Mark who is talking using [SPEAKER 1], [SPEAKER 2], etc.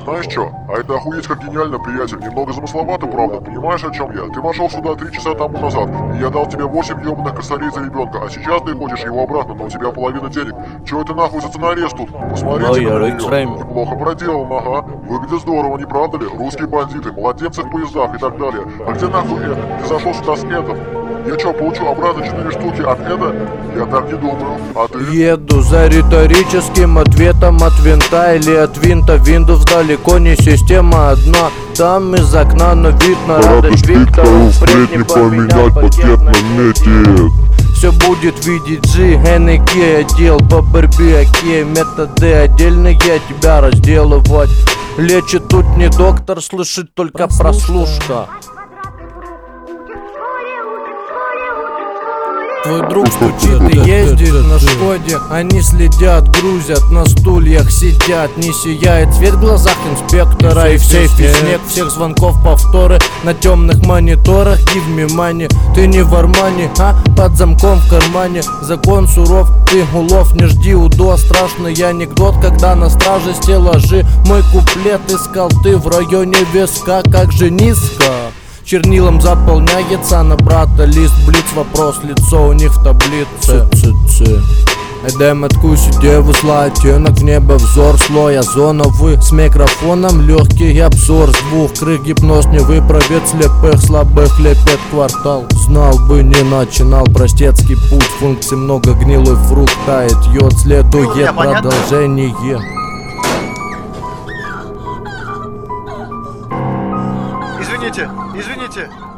[SPEAKER 1] Знаешь что? А это охуеть как гениально, приятель. Немного замысловато, правда. Понимаешь, о чем я? Ты вошел сюда 3 часа тому назад, и я дал тебе 8 ебаных косарей за ребенка, а сейчас ты хочешь его обратно, но у тебя половина денег. Че это нахуй за ценарез тут? Посмотрите на нее. Неплохо проделан, ага. Выглядит здорово, не правда ли? Русские бандиты, младенцы в поездах и так далее. А где нахуй это? Ты зашел сюда с Эдом. Я что, получу обратно 4 штуки от Эда? Я так не думаю. А ты?
[SPEAKER 2] Еду за риторическим ответом от винта или от винта. Windows далеко не система одна. Там из окна, но вид на радость Виктору. Впредь не поменять пакет на метит. Все будет в виде G, NK, отдел по борьбе, окей. Методы отдельные, тебя разделывать. Лечит тут не доктор, слышит только прослушка. Твой друг стучит и ездит на Шкоде. Они следят, грузят, на стульях сидят. Не сияет свет в глазах инспектора. И в сейфе снег всех звонков повторы. На темных мониторах give me money. Ты не в Армане, а под замком в кармане. Закон суров, ты улов, не жди УДО. Страшный анекдот, когда на страже стеллажи. Мой куплет искал ты в районе виска. Как же низко чернилом заполняется на брата лист. Блиц, вопрос, лицо у них в таблице. Эдем откусит деву зла, оттенок в небо, взор слоя зоновый. С микрофоном легкий обзор с двух крых. Гипноз не выправит слепых, слабых лепет квартал. Знал бы, не начинал простецкий путь. Функций много, гнилой фрукт тает, йод следует продолжение.
[SPEAKER 3] Извините, извините.